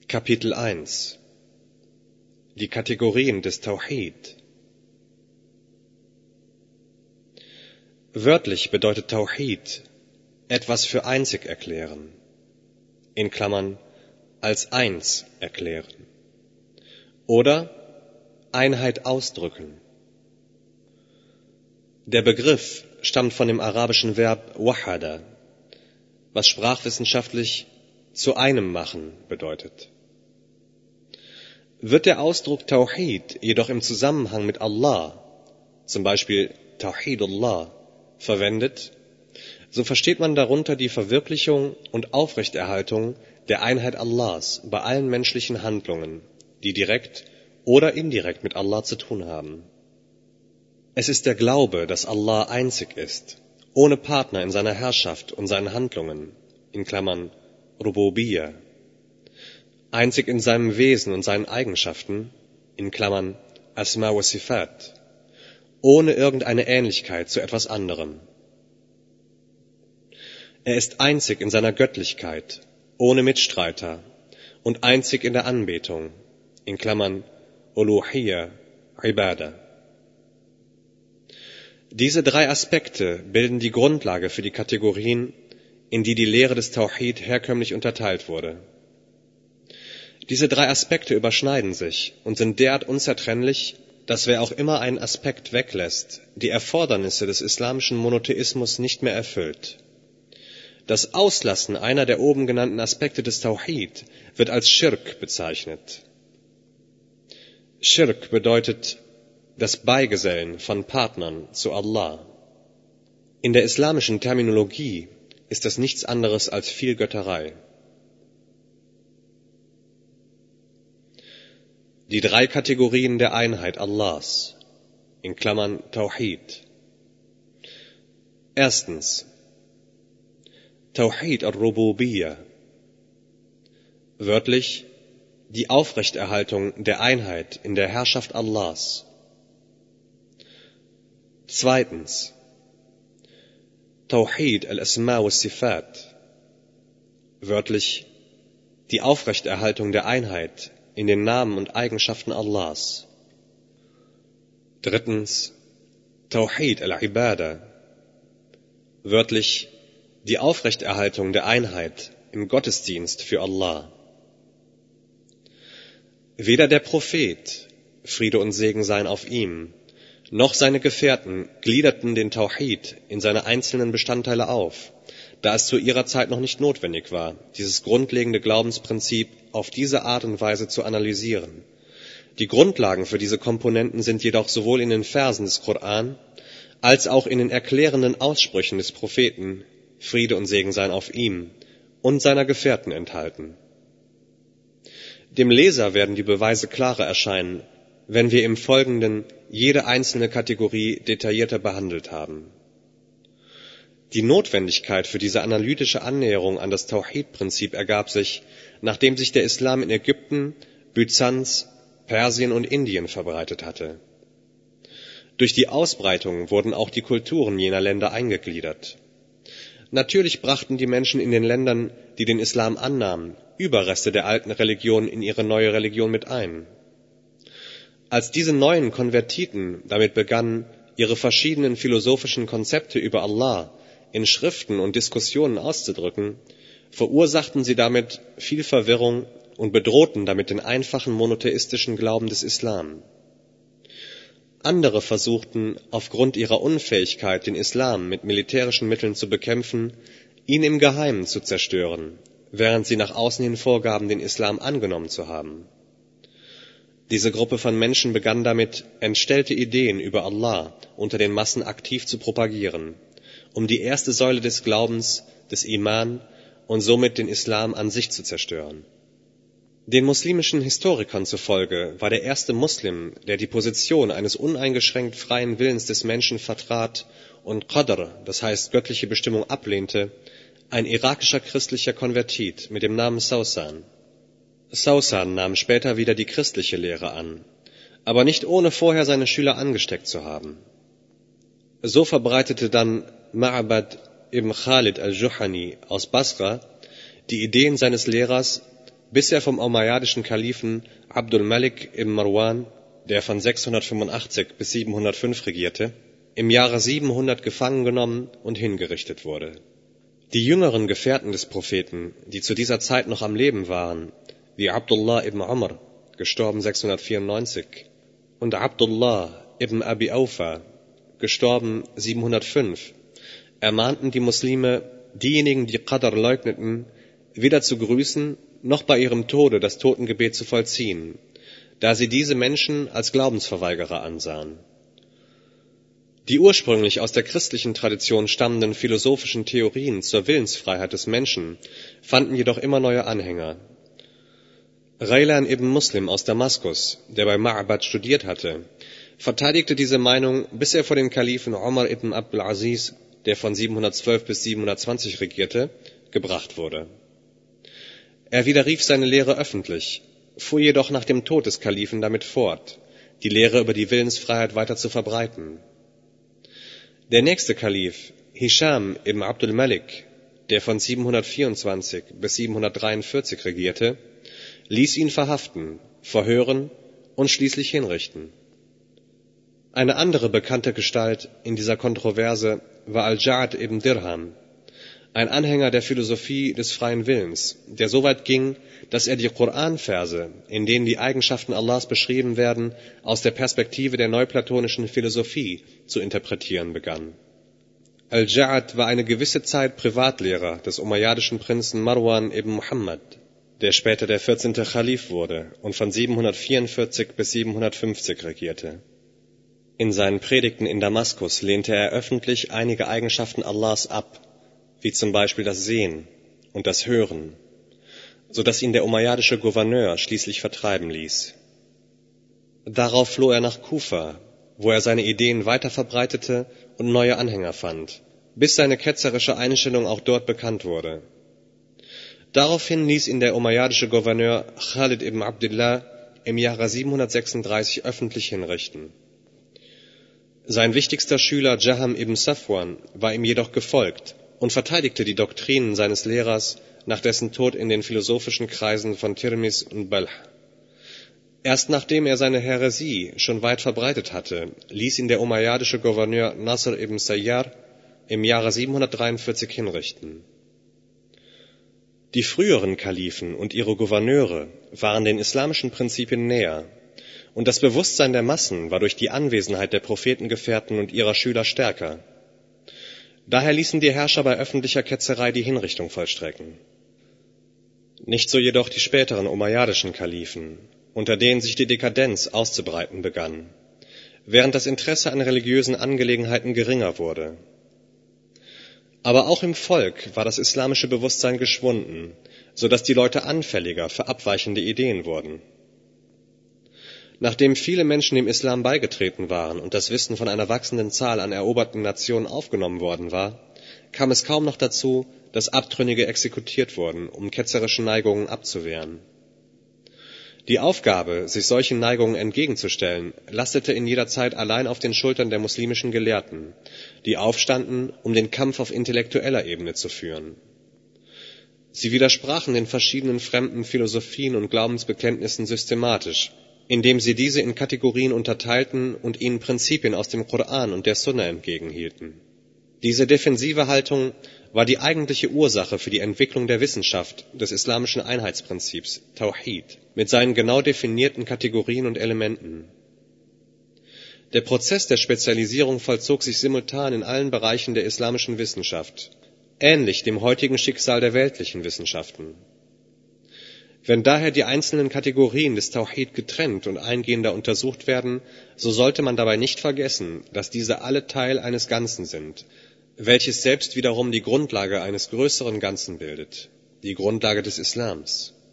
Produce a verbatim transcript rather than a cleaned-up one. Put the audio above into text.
Kapitel eins Die Kategorien des Tauhid. Wörtlich bedeutet Tauhid etwas für einzig erklären, in Klammern als eins erklären, oder Einheit ausdrücken. Der Begriff stammt von dem arabischen Verb wahada, was sprachwissenschaftlich zu einem machen bedeutet. Wird der Ausdruck Tauhid jedoch im Zusammenhang mit Allah, zum Beispiel Tauhidullah, verwendet, so versteht man darunter die Verwirklichung und Aufrechterhaltung der Einheit Allahs bei allen menschlichen Handlungen, die direkt oder indirekt mit Allah zu tun haben. Es ist der Glaube, dass Allah einzig ist, ohne Partner in seiner Herrschaft und seinen Handlungen, in Klammern Rububiyya, einzig in seinem Wesen und seinen Eigenschaften, in Klammern Asma wa Sifat, ohne irgendeine Ähnlichkeit zu etwas anderem. Er ist einzig in seiner Göttlichkeit, ohne Mitstreiter, und einzig in der Anbetung, in Klammern Uluhiyya, Ibadah. Diese drei Aspekte bilden die Grundlage für die Kategorien, in die die Lehre des Tauhid herkömmlich unterteilt wurde. Diese drei Aspekte überschneiden sich und sind derart unzertrennlich, dass wer auch immer einen Aspekt weglässt, die Erfordernisse des islamischen Monotheismus nicht mehr erfüllt. Das Auslassen einer der oben genannten Aspekte des Tauhid wird als Schirk bezeichnet. Schirk bedeutet das Beigesellen von Partnern zu Allah. In der islamischen Terminologie ist das nichts anderes als Vielgötterei. Die drei Kategorien der Einheit Allahs, in Klammern Tauhid. Erstens, Tauhid al-Rububiyya, wörtlich die Aufrechterhaltung der Einheit in der Herrschaft Allahs. Zweitens, Tauhid al-Asma wa Sifat, wörtlich die Aufrechterhaltung der Einheit in den Namen und Eigenschaften Allahs. Drittens, Tauhid al-Ibadah, wörtlich die Aufrechterhaltung der Einheit im Gottesdienst für Allah. Weder der Prophet, Friede und Segen seien auf ihm, noch seine Gefährten gliederten den Tauhid in seine einzelnen Bestandteile auf, da es zu ihrer Zeit noch nicht notwendig war, dieses grundlegende Glaubensprinzip auf diese Art und Weise zu analysieren. Die Grundlagen für diese Komponenten sind jedoch sowohl in den Versen des Koran als auch in den erklärenden Aussprüchen des Propheten, Friede und Segen seien auf ihm, und seiner Gefährten enthalten. Dem Leser werden die Beweise klarer erscheinen, wenn wir im Folgenden jede einzelne Kategorie detaillierter behandelt haben. Die Notwendigkeit für diese analytische Annäherung an das Tauhid-Prinzip ergab sich, nachdem sich der Islam in Ägypten, Byzanz, Persien und Indien verbreitet hatte. Durch die Ausbreitung wurden auch die Kulturen jener Länder eingegliedert. Natürlich brachten die Menschen in den Ländern, die den Islam annahmen, Überreste der alten Religion in ihre neue Religion mit ein. Als diese neuen Konvertiten damit begannen, ihre verschiedenen philosophischen Konzepte über Allah in Schriften und Diskussionen auszudrücken, verursachten sie damit viel Verwirrung und bedrohten damit den einfachen monotheistischen Glauben des Islam. Andere versuchten, aufgrund ihrer Unfähigkeit, den Islam mit militärischen Mitteln zu bekämpfen, ihn im Geheimen zu zerstören, während sie nach außen hin vorgaben, den Islam angenommen zu haben. Diese Gruppe von Menschen begann damit, entstellte Ideen über Allah unter den Massen aktiv zu propagieren, um die erste Säule des Glaubens, des Iman und somit den Islam an sich zu zerstören. Den muslimischen Historikern zufolge war der erste Muslim, der die Position eines uneingeschränkt freien Willens des Menschen vertrat und Qadr, das heißt göttliche Bestimmung, ablehnte, ein irakischer christlicher Konvertit mit dem Namen Sausan. Sausan nahm später wieder die christliche Lehre an, aber nicht ohne vorher seine Schüler angesteckt zu haben. So verbreitete dann Ma'bad ibn Khalid al-Juhani aus Basra die Ideen seines Lehrers bis er vom umayyadischen Kalifen Abdul Malik ibn Marwan, der von sechshundertfünfundachtzig bis siebenhundertfünf regierte, im Jahre siebenhundert gefangen genommen und hingerichtet wurde. Die jüngeren Gefährten des Propheten, die zu dieser Zeit noch am Leben waren, wie Abdullah ibn Umar, gestorben sechshundertvierundneunzig, und Abdullah ibn Abi Aufa, gestorben siebenhundertfünf, ermahnten die Muslime, diejenigen, die Qadr leugneten, weder zu grüßen, noch bei ihrem Tode das Totengebet zu vollziehen, da sie diese Menschen als Glaubensverweigerer ansahen. Die ursprünglich aus der christlichen Tradition stammenden philosophischen Theorien zur Willensfreiheit des Menschen fanden jedoch immer neue Anhänger. Ghaylan ibn Muslim aus Damaskus, der bei Ma'bad studiert hatte, verteidigte diese Meinung, bis er vor dem Kalifen Umar ibn Abdul Aziz, der von siebenhundertzwölf bis siebenhundertzwanzig regierte, gebracht wurde. Er widerrief seine Lehre öffentlich, fuhr jedoch nach dem Tod des Kalifen damit fort, die Lehre über die Willensfreiheit weiter zu verbreiten. Der nächste Kalif, Hisham ibn Abdul Malik, der von siebenhundertvierundzwanzig bis siebenhundertdreiundvierzig regierte, ließ ihn verhaften, verhören und schließlich hinrichten. Eine andere bekannte Gestalt in dieser Kontroverse war Al-Ja'd ibn Dirham, ein Anhänger der Philosophie des freien Willens, der so weit ging, dass er die Koranverse, in denen die Eigenschaften Allahs beschrieben werden, aus der Perspektive der neuplatonischen Philosophie zu interpretieren begann. Al-Ja'd war eine gewisse Zeit Privatlehrer des umayyadischen Prinzen Marwan ibn Muhammad, der später der vierzehnte Khalif wurde und von siebenhundertvierundvierzig bis siebenhundertfünfzig regierte. In seinen Predigten in Damaskus lehnte er öffentlich einige Eigenschaften Allahs ab, wie zum Beispiel das Sehen und das Hören, so dass ihn der umayyadische Gouverneur schließlich vertreiben ließ. Darauf floh er nach Kufa, wo er seine Ideen weiter verbreitete und neue Anhänger fand, bis seine ketzerische Einstellung auch dort bekannt wurde. Daraufhin ließ ihn der umayyadische Gouverneur Khalid ibn Abdullah im Jahre siebenhundertsechsunddreißig öffentlich hinrichten. Sein wichtigster Schüler Jaham ibn Safwan war ihm jedoch gefolgt und verteidigte die Doktrinen seines Lehrers nach dessen Tod in den philosophischen Kreisen von Tirmis und Balch. Erst nachdem er seine Häresie schon weit verbreitet hatte, ließ ihn der umayyadische Gouverneur Nasr ibn Sayyar im Jahre siebenhundertdreiundvierzig hinrichten. Die früheren Kalifen und ihre Gouverneure waren den islamischen Prinzipien näher, und das Bewusstsein der Massen war durch die Anwesenheit der Prophetengefährten und ihrer Schüler stärker. Daher ließen die Herrscher bei öffentlicher Ketzerei die Hinrichtung vollstrecken. Nicht so jedoch die späteren umayyadischen Kalifen, unter denen sich die Dekadenz auszubreiten begann, während das Interesse an religiösen Angelegenheiten geringer wurde. Aber auch im Volk war das islamische Bewusstsein geschwunden, so dass die Leute anfälliger für abweichende Ideen wurden. Nachdem viele Menschen dem Islam beigetreten waren und das Wissen von einer wachsenden Zahl an eroberten Nationen aufgenommen worden war, kam es kaum noch dazu, dass Abtrünnige exekutiert wurden, um ketzerische Neigungen abzuwehren. Die Aufgabe, sich solchen Neigungen entgegenzustellen, lastete in jeder Zeit allein auf den Schultern der muslimischen Gelehrten, die aufstanden, um den Kampf auf intellektueller Ebene zu führen. Sie widersprachen den verschiedenen fremden Philosophien und Glaubensbekenntnissen systematisch, indem sie diese in Kategorien unterteilten und ihnen Prinzipien aus dem Koran und der Sunna entgegenhielten. Diese defensive Haltung war die eigentliche Ursache für die Entwicklung der Wissenschaft des islamischen Einheitsprinzips, Tawhid, mit seinen genau definierten Kategorien und Elementen. Der Prozess der Spezialisierung vollzog sich simultan in allen Bereichen der islamischen Wissenschaft, ähnlich dem heutigen Schicksal der weltlichen Wissenschaften. Wenn daher die einzelnen Kategorien des Tawhid getrennt und eingehender untersucht werden, so sollte man dabei nicht vergessen, dass diese alle Teil eines Ganzen sind, welches selbst wiederum die Grundlage eines größeren Ganzen bildet, die Grundlage des Islams.